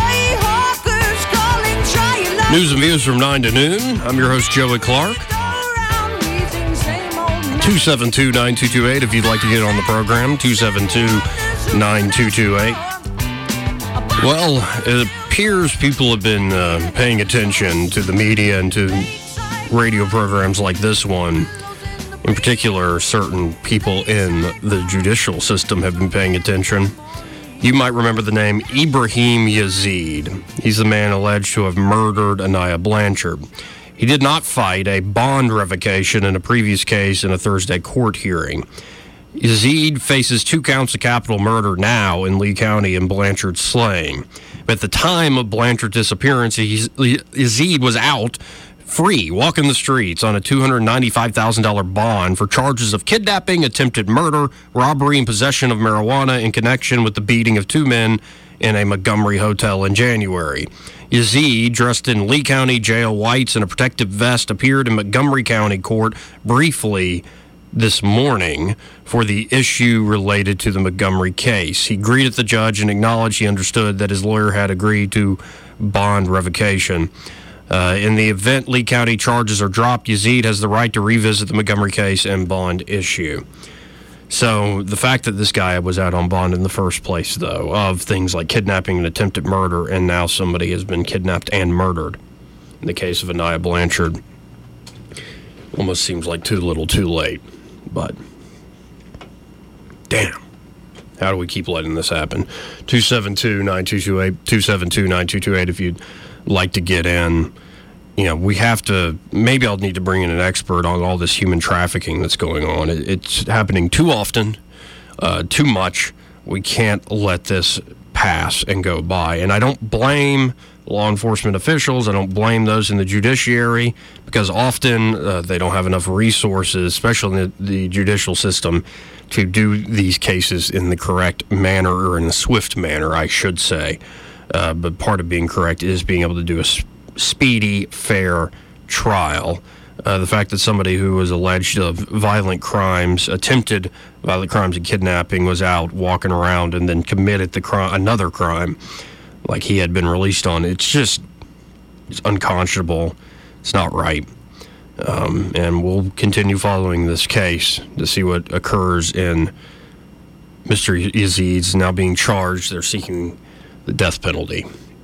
News and Views from nine to noon. I'm your host, Joey Clark. two seven two, nine two two eight if you'd like to get on the program. two seven two, nine two two eight. Well, it appears people have been uh, paying attention to the media and to radio programs like this one. In particular, certain people in the judicial system have been paying attention. You might remember the name Ibrahim Yazid. He's the man alleged to have murdered Anaya Blanchard. He did not fight a bond revocation in a previous case in a Thursday court hearing. Yazid faces two counts of capital murder now in Lee County in Blanchard's slaying. At the time of Blanchard's disappearance, Yazid was out free, walking the streets on a two hundred ninety-five thousand dollars bond for charges of kidnapping, attempted murder, robbery, and possession of marijuana in connection with the beating of two men in a Montgomery hotel in January. Yazid, dressed in Lee County jail whites and a protective vest, appeared in Montgomery County Court briefly this morning for the issue related to the Montgomery case. He greeted the judge and acknowledged he understood that his lawyer had agreed to bond revocation. Uh, in the event Lee County charges are dropped, Yazid has the right to revisit the Montgomery case and bond issue. So the fact that this guy was out on bond in the first place, though, of things like kidnapping and attempted murder, and now somebody has been kidnapped and murdered in the case of Anaya Blanchard, almost seems like too little too late. But, damn. How do we keep letting this happen? two seven two, nine two two eight, two seven two, nine two two eight if you'd like to get in you know, we have to, maybe I'll need to bring in an expert on all this human trafficking that's going on. It, it's happening too often, uh, too much. We can't let this pass and go by. And I don't blame law enforcement officials. I don't blame those in the judiciary, because often uh, they don't have enough resources, especially in the, the judicial system, to do these cases in the correct manner, or in a swift manner, I should say. Uh, but part of being correct is being able to do a speedy, fair trial. Uh, the fact that somebody who was alleged of violent crimes, attempted violent crimes and kidnapping, was out walking around and then committed the crime, another crime, like he had been released on, it's just it's unconscionable. It's not right. Um, and we'll continue following this case to see what occurs in Mister Yazid's now being charged. They're seeking the death penalty.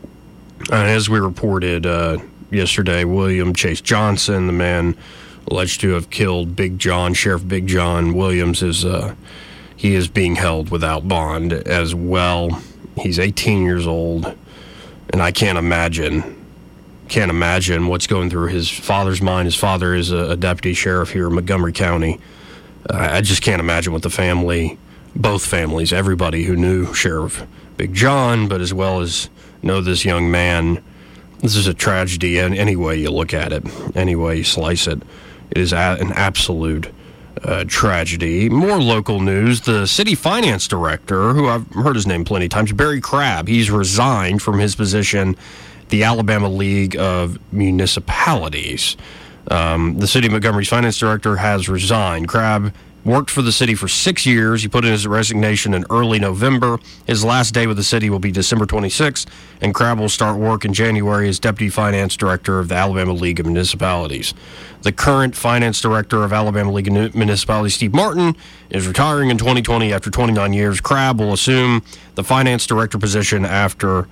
And as we reported uh, yesterday, William Chase Johnson, the man alleged to have killed Big John, Sheriff Big John Williams, is uh, he is being held without bond as well. He's eighteen years old, and I can't imagine, can't imagine what's going through his father's mind. His father is a, a deputy sheriff here in Montgomery County. Uh, I just can't imagine what the family, both families, everybody who knew Sheriff Big John, but as well as know this young man. This is a tragedy, and any way you look at it, any way you slice it, it is a, an absolute uh, tragedy. More local news: the city finance director, who I've heard his name plenty of times, Barry Crabb, he's resigned from his position at the Alabama League of Municipalities. Um, the city of Montgomery's finance director has resigned. Crabb worked for the city for six years. He put in his resignation in early November. His last day with the city will be December twenty-sixth, and Crabb will start work in January as Deputy Finance Director of the Alabama League of Municipalities. The current Finance Director of Alabama League of Municipalities, Steve Martin, is retiring in twenty twenty after twenty-nine years. Crabb will assume the Finance Director position after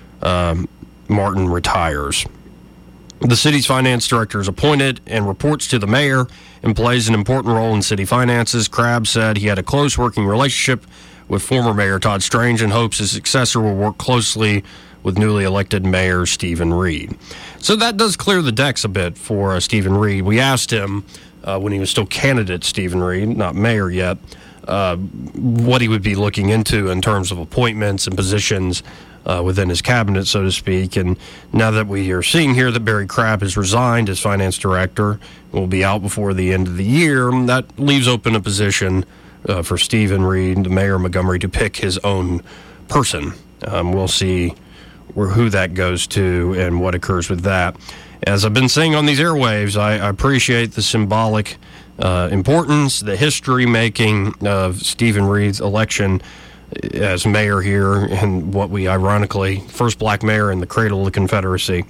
um, Martin retires. The city's finance director is appointed and reports to the mayor and plays an important role in city finances. Crabb said he had a close working relationship with former Mayor Todd Strange and hopes his successor will work closely with newly elected Mayor Stephen Reed. So that does clear the decks a bit for uh, Stephen Reed. We asked him uh, when he was still candidate Stephen Reed, not mayor yet, uh, what he would be looking into in terms of appointments and positions Uh, within his cabinet, so to speak. And now that we are seeing here that Barry Crabb has resigned as finance director, will be out before the end of the year, that leaves open a position uh, for Stephen Reed, the mayor of Montgomery, to pick his own person. Um, we'll see where, who that goes to and what occurs with that. As I've been saying on these airwaves, I, I appreciate the symbolic uh, importance, the history-making of Stephen Reed's election as mayor here, and what we ironically, first black mayor in the cradle of the Confederacy.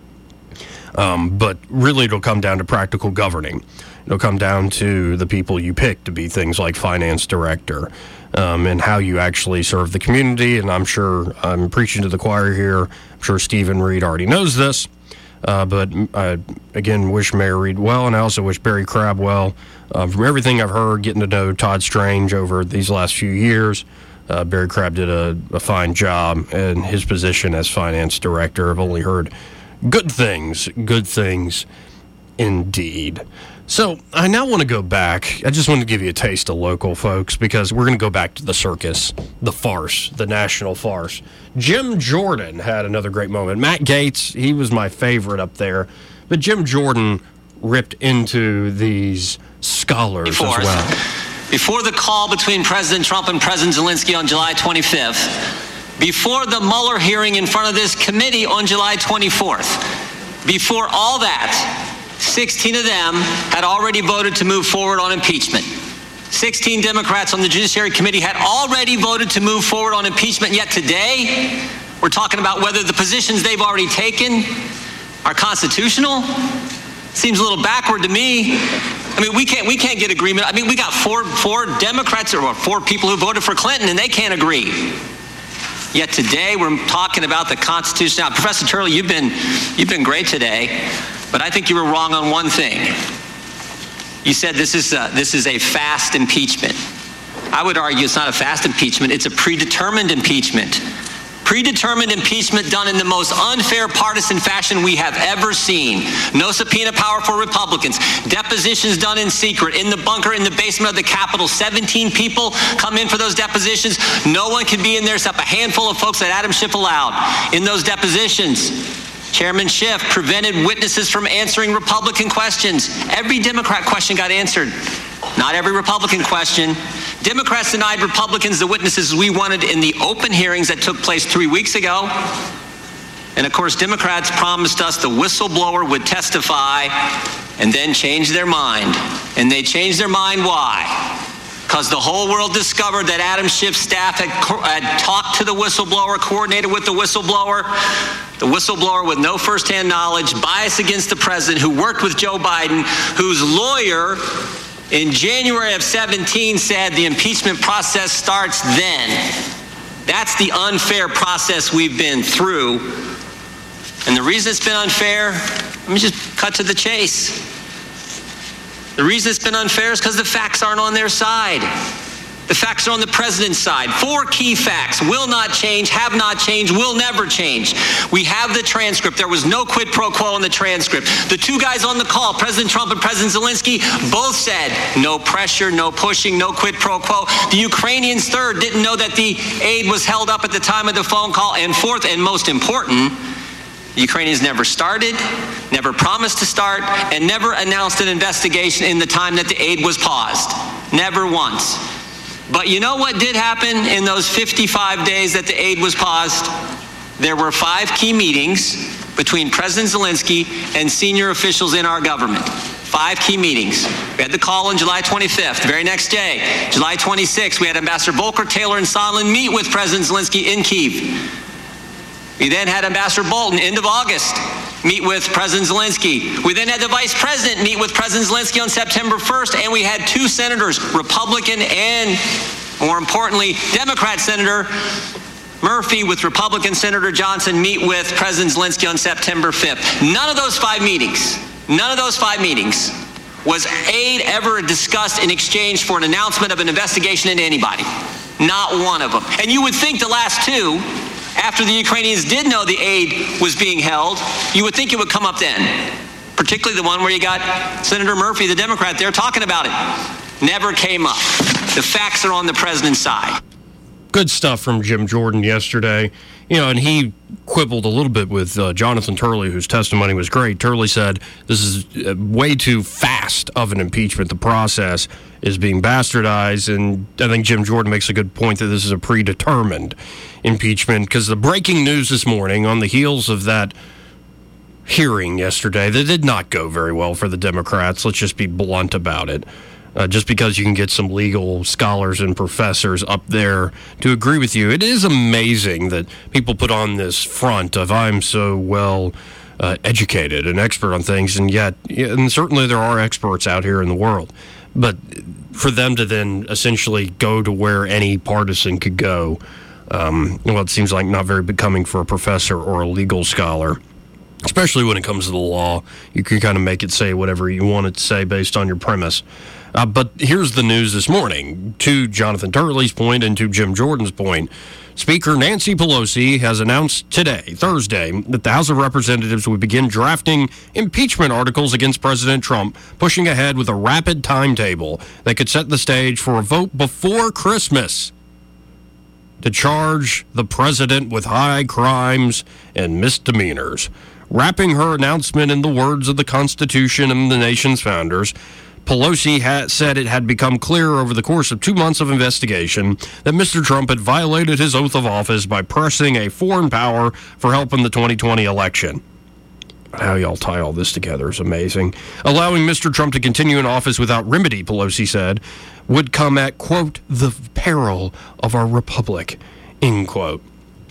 Um, but really it'll come down to practical governing. It'll come down to the people you pick to be things like finance director, um, and how you actually serve the community. And I'm sure I'm preaching to the choir here. I'm sure Stephen Reed already knows this. Uh, but I, again, wish Mayor Reed well, and I also wish Barry Crabb well. Uh, from everything I've heard, getting to know Todd Strange over these last few years, Uh, Barry Crabb did a, a fine job in his position as finance director. I've only heard good things, good things indeed. So I now want to go back. I just want to give you a taste of local, folks, because we're going to go back to the circus, the farce, the national farce. Jim Jordan had another great moment. Matt Gaetz, he was my favorite up there, but Jim Jordan ripped into these scholars as well. Before the call between President Trump and President Zelensky on July twenty-fifth, before the Mueller hearing in front of this committee on July twenty-fourth, before all that, sixteen of them had already voted to move forward on impeachment. sixteen Democrats on the Judiciary Committee had already voted to move forward on impeachment, yet today we're talking about whether the positions they've already taken are constitutional. Seems a little backward to me. I mean, we can't we can't get agreement. I mean, we got four four Democrats or four people who voted for Clinton, and they can't agree. Yet today we're talking about the Constitution. Now, Professor Turley, you've been you've been great today, but I think you were wrong on one thing. You said this is a, this is a fast impeachment. I would argue it's not a fast impeachment. It's a predetermined impeachment. Predetermined impeachment done in the most unfair partisan fashion we have ever seen. No subpoena power for Republicans. Depositions done in secret, in the bunker, in the basement of the Capitol. seventeen people come in for those depositions. No one can be in there except a handful of folks that Adam Schiff allowed in those depositions. Chairman Schiff prevented witnesses from answering Republican questions. Every Democrat question got answered. Not every Republican question. Democrats denied Republicans the witnesses we wanted in the open hearings that took place three weeks ago. And of course, Democrats promised us the whistleblower would testify and then change their mind. And they changed their mind. Why? Because the whole world discovered that Adam Schiff's staff had, had talked to the whistleblower, coordinated with the whistleblower, the whistleblower with no firsthand knowledge, bias against the president, who worked with Joe Biden, whose lawyer in January of seventeen said the impeachment process starts then. That's the unfair process we've been through. And the reason it's been unfair, let me just cut to the chase. The reason it's been unfair is because the facts aren't on their side. The facts are on the president's side. Four key facts: will not change, have not changed, will never change. We have the transcript. There was no quid pro quo in the transcript. The two guys on the call, President Trump and President Zelensky, both said no pressure, no pushing, no quid pro quo. The Ukrainians, third, didn't know that the aid was held up at the time of the phone call. And fourth, and most important, the Ukrainians never started, never promised to start, and never announced an investigation in the time that the aid was paused. Never once. But you know what did happen in those fifty-five days that the aid was paused? There were five key meetings between President Zelensky and senior officials in our government. Five key meetings. We had the call on July twenty-fifth. The very next day, July twenty-sixth, we had Ambassador Volker, Taylor, and Sondland meet with President Zelensky in Kyiv. We then had Ambassador Bolton, end of August, meet with President Zelensky. We then had the Vice President meet with President Zelensky on September first, and we had two senators, Republican and, more importantly, Democrat Senator Murphy with Republican Senator Johnson meet with President Zelensky on September fifth. None of those five meetings, none of those five meetings was aid ever discussed in exchange for an announcement of an investigation into anybody. Not one of them. And you would think the last two, after the Ukrainians did know the aid was being held, you would think it would come up then. Particularly the one where you got Senator Murphy, the Democrat, there talking about it. Never came up. The facts are on the president's side. Good stuff from Jim Jordan yesterday. You know, and he quibbled a little bit with uh, Jonathan Turley, whose testimony was great. Turley said this is uh, way too fast of an impeachment. The process is being bastardized, and I think Jim Jordan makes a good point that this is a predetermined impeachment, because the breaking news this morning on the heels of that hearing yesterday, that did not go very well for the Democrats. Let's just be blunt about it. Uh, just because you can get some legal scholars and professors up there to agree with you. It is amazing that people put on this front of I'm so well uh, educated and expert on things, and yet, and certainly there are experts out here in the world, but for them to then essentially go to where any partisan could go, um, well, it seems like not very becoming for a professor or a legal scholar. Especially when it comes to the law, you can kind of make it say whatever you want it to say based on your premise. Uh, but here's the news this morning. To Jonathan Turley's point and to Jim Jordan's point, Speaker Nancy Pelosi has announced today, Thursday, that the House of Representatives will begin drafting impeachment articles against President Trump, pushing ahead with a rapid timetable that could set the stage for a vote before Christmas to charge the president with high crimes and misdemeanors. Wrapping her announcement in the words of the Constitution and the nation's founders, Pelosi had said it had become clear over the course of two months of investigation that Mister Trump had violated his oath of office by pressing a foreign power for help in the twenty twenty election. How y'all tie all this together is amazing. Allowing Mister Trump to continue in office without remedy, Pelosi said, would come at, quote, the peril of our republic, end quote.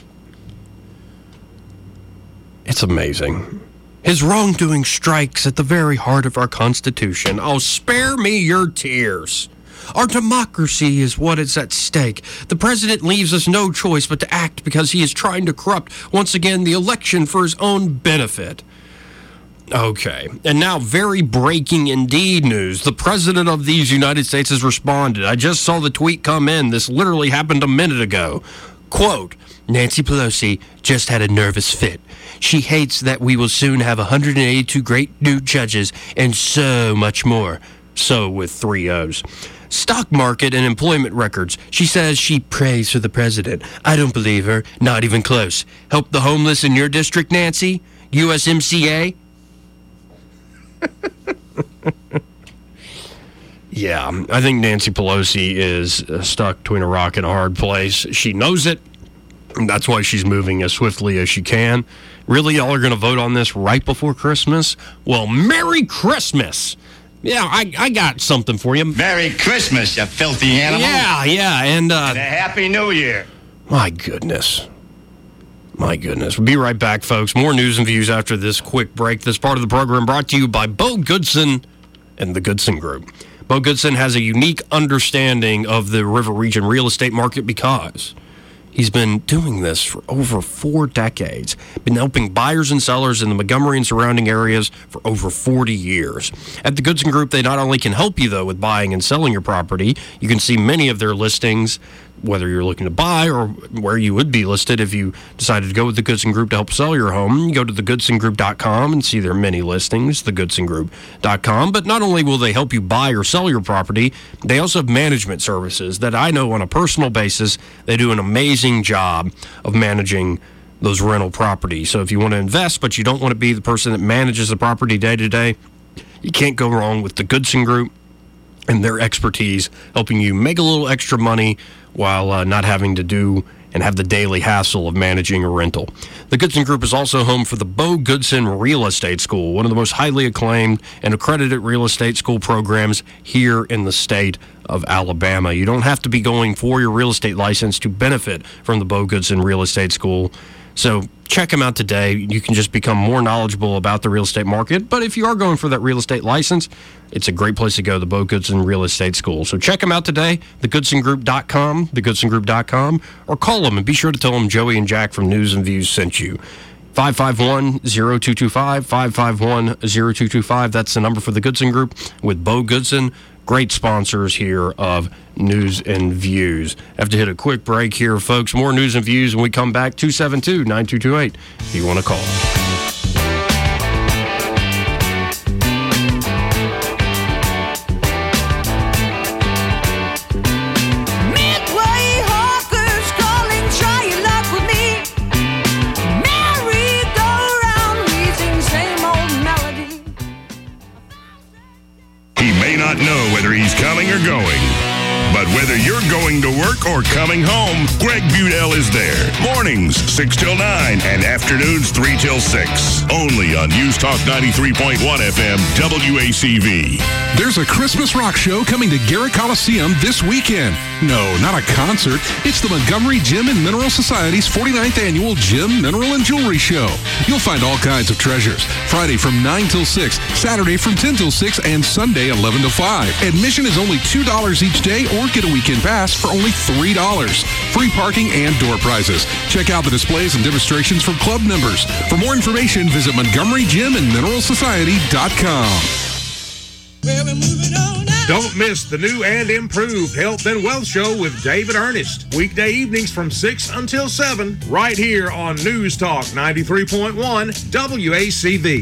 It's amazing. His wrongdoing strikes at the very heart of our Constitution. Oh, spare me your tears. Our democracy is what is at stake. The president leaves us no choice but to act because he is trying to corrupt, once again, the election for his own benefit. Okay, and now very breaking indeed news. The president of these United States has responded. I just saw the tweet come in. This literally happened a minute ago. Quote, Nancy Pelosi just had a nervous fit. She hates that we will soon have one hundred eighty-two great new judges and so much more. So with three O's. Stock market and employment records. She says she prays for the president. I don't believe her. Not even close. Help the homeless in your district, Nancy? U S M C A? Yeah, I think Nancy Pelosi is stuck between a rock and a hard place. She knows it. And that's why she's moving as swiftly as she can. Really, y'all are going to vote on this right before Christmas? Well, Merry Christmas! Yeah, I, I got something for you. Merry Christmas, you filthy animal. Yeah, yeah, and... Uh, and a Happy New Year. My goodness. My goodness. We'll be right back, folks. More news and views after this quick break. This part of the program brought to you by Bo Goodson and the Goodson Group. Bo Goodson has a unique understanding of the River Region real estate market because he's been doing this for over four decades, been helping buyers and sellers in the Montgomery and surrounding areas for over forty years. At the Goodson Group, they not only can help you, though, with buying and selling your property, you can see many of their listings, whether you're looking to buy or where you would be listed if you decided to go with the Goodson Group to help sell your home. You go to the goodson group dot com and see their many listings, the goodson group dot com. But not only will they help you buy or sell your property, they also have management services that I know on a personal basis, they do an amazing job of managing those rental properties. So if you want to invest, but you don't want to be the person that manages the property day to day, you can't go wrong with the Goodson Group and their expertise helping you make a little extra money while uh, not having to do and have the daily hassle of managing a rental. The Goodson Group is also home for the Bo Goodson Real Estate School, one of the most highly acclaimed and accredited real estate school programs here in the state of Alabama. You don't have to be going for your real estate license to benefit from the Bo Goodson Real Estate School. So check them out today. You can just become more knowledgeable about the real estate market. But if you are going for that real estate license, it's a great place to go, the Bo Goodson Real Estate School. So check them out today, the goodson group dot com, the goodson group dot com, or call them and be sure to tell them Joey and Jack from News and Views sent you. five five one, zero two two five, five five one, zero two two five. That's the number for the Goodson Group with Bo Goodson. Great sponsors here of News and Views. I have to hit a quick break here, folks. More News and Views when we come back. two seven two, nine two two eight if you want to call. Not know whether he's coming or going. But whether you're going to work or coming home, Greg Budell is there. Mornings, six till nine, and afternoons, three till six. Only on News Talk ninety-three point one F M, W A C V. There's a Christmas rock show coming to Garrett Coliseum this weekend. No, not a concert. It's the Montgomery Gem and Mineral Society's forty-ninth Annual Gem, Mineral, and Jewelry Show. You'll find all kinds of treasures. Friday from nine till six, Saturday from ten till six, and Sunday eleven to five. Admission is only two dollars each day, or get a weekend pass for only three dollars. Free parking and door prizes. Check out the displays and demonstrations from club members. For more information, visit Montgomery Gem and Mineral Society dot com. Don't miss the new and improved Health and Wealth Show with David Ernest. Weekday evenings from six until seven, right here on News Talk ninety-three point one W A C V.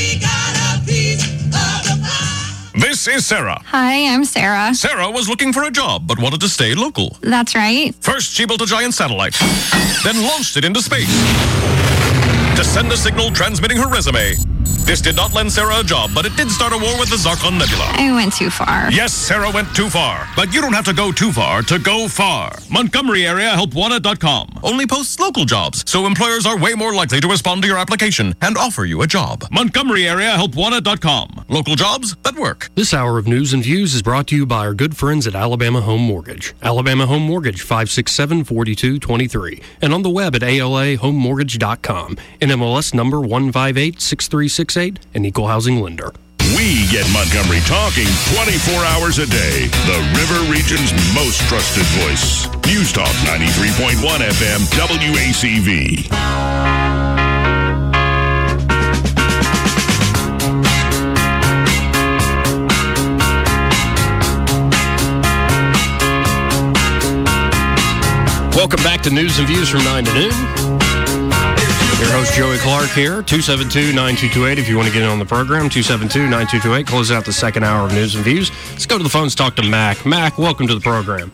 This is Sarah. Hi, I'm Sarah. Sarah was looking for a job, but wanted to stay local. That's right. First, she built a giant satellite, then launched it into space to send a signal transmitting her resume. This did not lend Sarah a job, but it did start a war with the Zarkon Nebula. I went too far. Yes, Sarah went too far, but you don't have to go too far to go far. Montgomery Area Help Wanted dot com only posts local jobs, so employers are way more likely to respond to your application and offer you a job. Montgomery Area Help Wanted dot com. Local jobs that work. This hour of News and Views is brought to you by our good friends at Alabama Home Mortgage. Alabama Home Mortgage, five six seven, four two two three. And on the web at A L A home mortgage dot com. N M L S number one five eight six three six eight. An equal housing lender. We get Montgomery talking twenty-four hours a day. The River Region's most trusted voice. News Talk ninety-three point one F M, W A C V. Welcome back to News and Views from nine to noon. Your host, Joey Clark here, two seven two, nine two two eight if you want to get in on the program, two seven two, nine two two eight. Close out the second hour of News and Views. Let's go to the phones, talk to Mac. Mac, welcome to the program.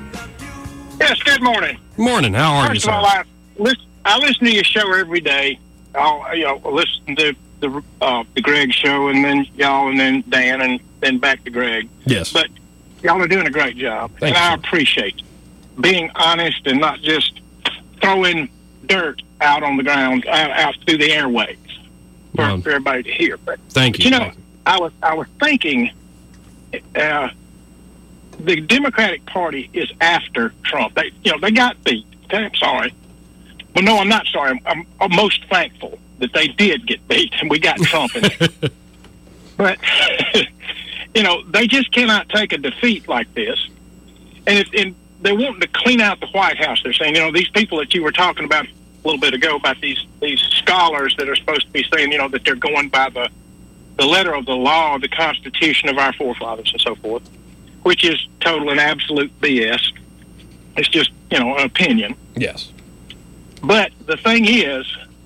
Yes, good morning. Morning. How are First you, of sir? all, I listen, I listen to your show every day. I'll, you know, listen to the uh, the Greg show, and then y'all, and then Dan, and then back to Greg. Yes. But y'all are doing a great job, Thank and you, I sir. appreciate being honest and not just throwing dirt out on the ground, out, out through the airwaves for, Well, for everybody to hear. But Thank but you. you know, I was I was thinking, uh, the Democratic Party is after Trump. They, you know, they got beat. Okay, I'm sorry. Well, no, I'm not sorry. I'm, I'm, I'm most thankful that they did get beat and we got Trump in it. But you know, they just cannot take a defeat like this. And if and they're wanting to clean out the White House. They're saying, you know, these people that you were talking about a little bit ago about these these scholars that are supposed to be saying, you know, that they're going by the the letter of the law, the Constitution of our forefathers and so forth, which is total and absolute B S. It's just, you know, an opinion. Yes. But the thing is,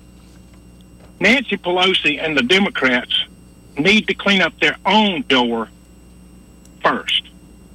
Nancy Pelosi and the Democrats need to clean up their own door first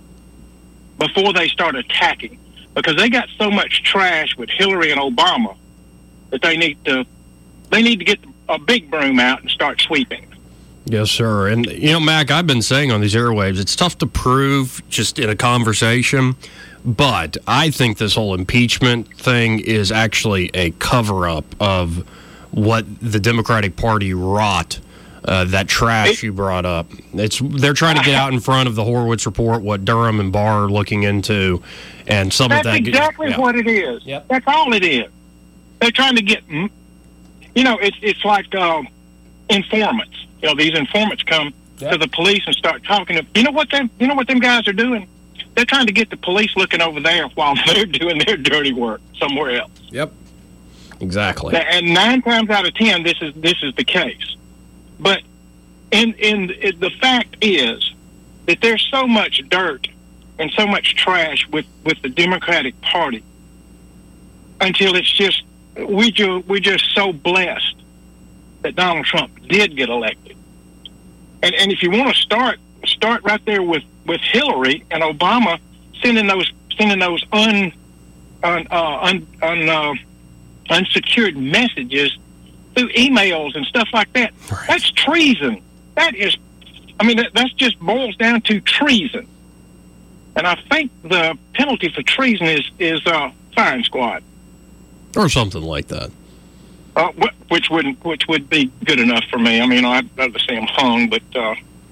before they start attacking, because they got so much trash with Hillary and Obama that they need to they need to get a big broom out and start sweeping. Yes, sir. And, you know, Mac, I've been saying on these airwaves, it's tough to prove just in a conversation, but I think this whole impeachment thing is actually a cover-up of what the Democratic Party wrought, uh, that trash you brought up. It's They're trying to get out in front of the Horowitz report, what Durham and Barr are looking into, and some That's of that... exactly yeah. what it is. Yep. That's all it is. They're trying to get, you know, it's it's like uh, informants. You know, these informants come yep. to the police and start talking to. You know what them? You know what them guys are doing? They're trying to get the police looking over there while they're doing their dirty work somewhere else. Yep. Exactly. And nine times out of ten, this is this is the case. But in in it, the fact is that there's so much dirt and so much trash with, with the Democratic Party until it's just we ju- we're just so blessed that Donald Trump did get elected. And and if you want to start start right there with, with Hillary and Obama sending those sending those un un uh, un, un uh, unsecured messages through emails and stuff like that. Right. That's treason. That is, I mean, that that's just boils down to treason. And I think the penalty for treason is is uh, firing squad or something like that. Uh, wh- which wouldn't, which would be good enough for me. I mean, I'd rather see him hung, but uh,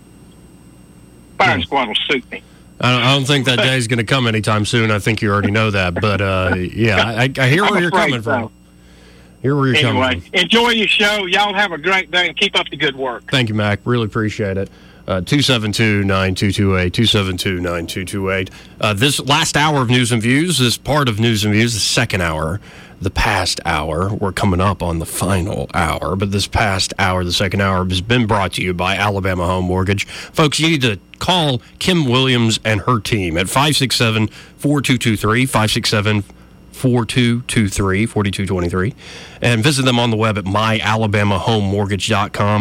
firing Hmm. squad will suit me. I don't, I don't think that day is going to come anytime soon. I think you already know that. But, uh, yeah, I, I hear I'm where you're afraid coming so. from. Hear where you're coming Anyway, from. enjoy your show. Y'all have a great day and keep up the good work. Thank you, Mac. Really appreciate it. Uh, two seven two, nine two two eight, two seven two, nine two two eight. Uh, this last hour of News and Views is part of News and Views, the second hour. The past hour, we're coming up on the final hour, but this past hour, the second hour, has been brought to you by Alabama Home Mortgage. Folks, you need to call Kim Williams and her team at five six seven, four two two three, five six seven, four two two three, four two two three, and visit them on the web at my alabama home mortgage dot com.